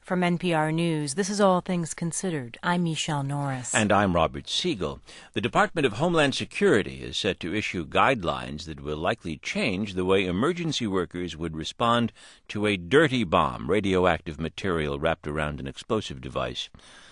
From NPR News, this is All Things Considered. I'm Michelle Norris. And I'm Robert Siegel. The Department of Homeland Security is set to issue guidelines that will likely change the way emergency workers would respond to a dirty bomb, radioactive material wrapped around an explosive device.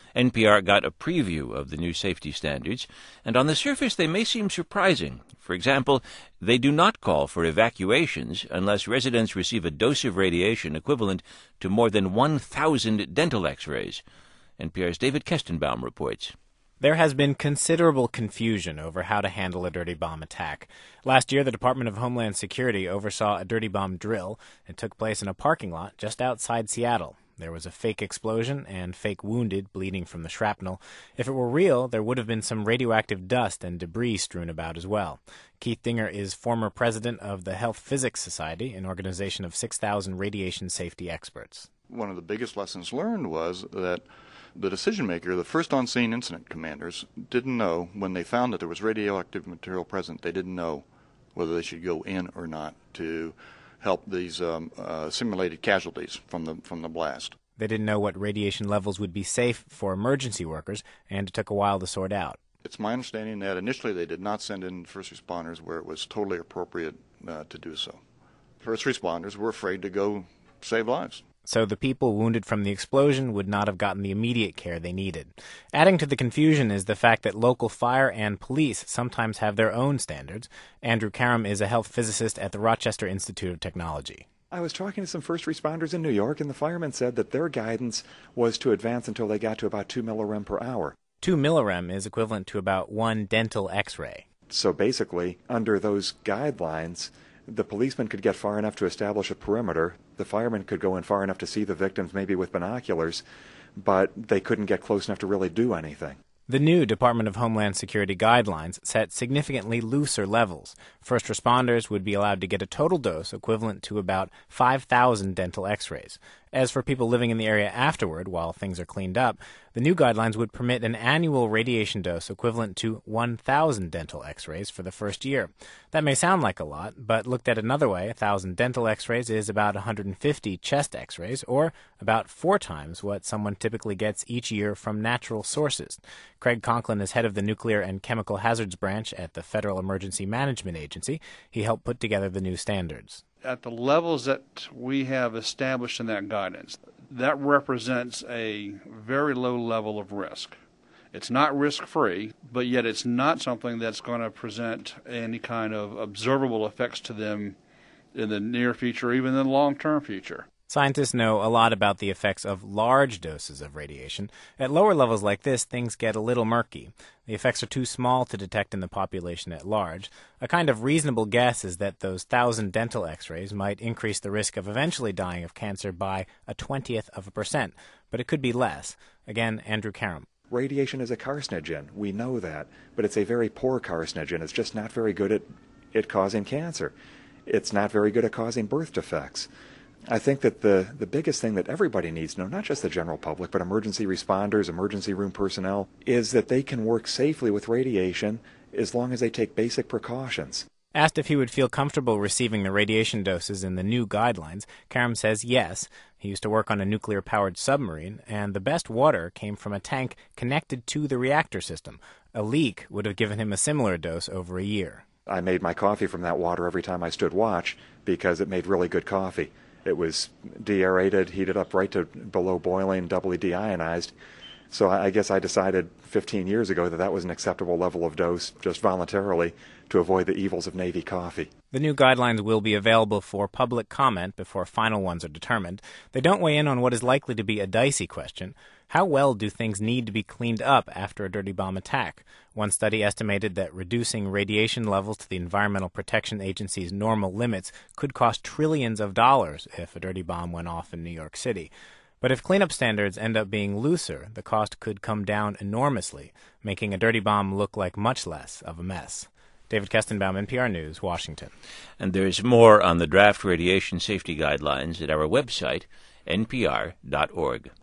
NPR got a preview of the new safety standards, and on the surface they may seem surprising. For example, they do not call for evacuations unless residents receive a dose of radiation equivalent to more than 1,000 dental x-rays. NPR's David Kestenbaum reports. There has been considerable confusion over how to handle a dirty bomb attack. Last year, the Department of Homeland Security oversaw a dirty bomb drill. It took place in a parking lot just outside Seattle. There was a fake explosion and fake wounded bleeding from the shrapnel. If it were real, there would have been some radioactive dust and debris strewn about as well. Keith Dinger is former president of the Health Physics Society, an organization of 6,000 radiation safety experts. One of the biggest lessons learned was that the decision maker, the first on-scene incident commanders, didn't know when they found that there was radioactive material present, they didn't know whether they should go in or not to help these simulated casualties from the blast. They didn't know what radiation levels would be safe for emergency workers, and it took a while to sort out. It's my understanding that initially they did not send in first responders where it was totally appropriate to do so. First responders were afraid to go save lives. So the people wounded from the explosion would not have gotten the immediate care they needed. Adding to the confusion is the fact that local fire and police sometimes have their own standards. Andrew Karam is a health physicist at the Rochester Institute of Technology. I was talking to some first responders in New York, and the firemen said that their guidance was to advance until they got to about 2 millirem per hour. 2 millirem is equivalent to about 1 dental x-ray. So basically, under those guidelines, the policeman could get far enough to establish a perimeter. The firemen could go in far enough to see the victims, maybe with binoculars, but they couldn't get close enough to really do anything. The new Department of Homeland Security guidelines set significantly looser levels. First responders would be allowed to get a total dose equivalent to about 5,000 dental x-rays. As for people living in the area afterward, while things are cleaned up, the new guidelines would permit an annual radiation dose equivalent to 1,000 dental x-rays for the first year. That may sound like a lot, but looked at another way, 1,000 dental x-rays is about 150 chest x-rays, or about 4 times what someone typically gets each year from natural sources. Craig Conklin is head of the Nuclear and Chemical Hazards Branch at the Federal Emergency Management Agency. He helped put together the new standards. At the levels that we have established in that guidance, that represents a very low level of risk. It's not risk-free, but yet it's not something that's going to present any kind of observable effects to them in the near future, or even in the long-term future. Scientists know a lot about the effects of large doses of radiation. At lower levels like this, things get a little murky. The effects are too small to detect in the population at large. A kind of reasonable guess is that those 1,000 dental x-rays might increase the risk of eventually dying of cancer by 1/20%, but it could be less. Again, Andrew Karam. Radiation is a carcinogen. We know that, but it's a very poor carcinogen. It's just not very good at causing cancer. It's not very good at causing birth defects. I think that the biggest thing that everybody needs to know, not just the general public, but emergency responders, emergency room personnel, is that they can work safely with radiation as long as they take basic precautions. Asked if he would feel comfortable receiving the radiation doses in the new guidelines, Karam says yes. He used to work on a nuclear-powered submarine, and the best water came from a tank connected to the reactor system. A leak would have given him a similar dose over a year. I made my coffee from that water every time I stood watch because it made really good coffee. It was deaerated, heated up right to below boiling, doubly deionized. So I guess I decided 15 years ago that that was an acceptable level of dose, just voluntarily, to avoid the evils of Navy coffee. The new guidelines will be available for public comment before final ones are determined. They don't weigh in on what is likely to be a dicey question. How well do things need to be cleaned up after a dirty bomb attack? One study estimated that reducing radiation levels to the Environmental Protection Agency's normal limits could cost trillions of dollars if a dirty bomb went off in New York City. But if cleanup standards end up being looser, the cost could come down enormously, making a dirty bomb look like much less of a mess. David Kestenbaum, NPR News, Washington. And there's more on the draft radiation safety guidelines at our website, npr.org.